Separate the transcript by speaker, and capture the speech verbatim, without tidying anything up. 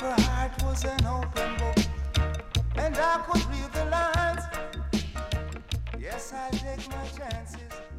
Speaker 1: Her heart was an open book, and I could read the lines. Yes, I take my chances.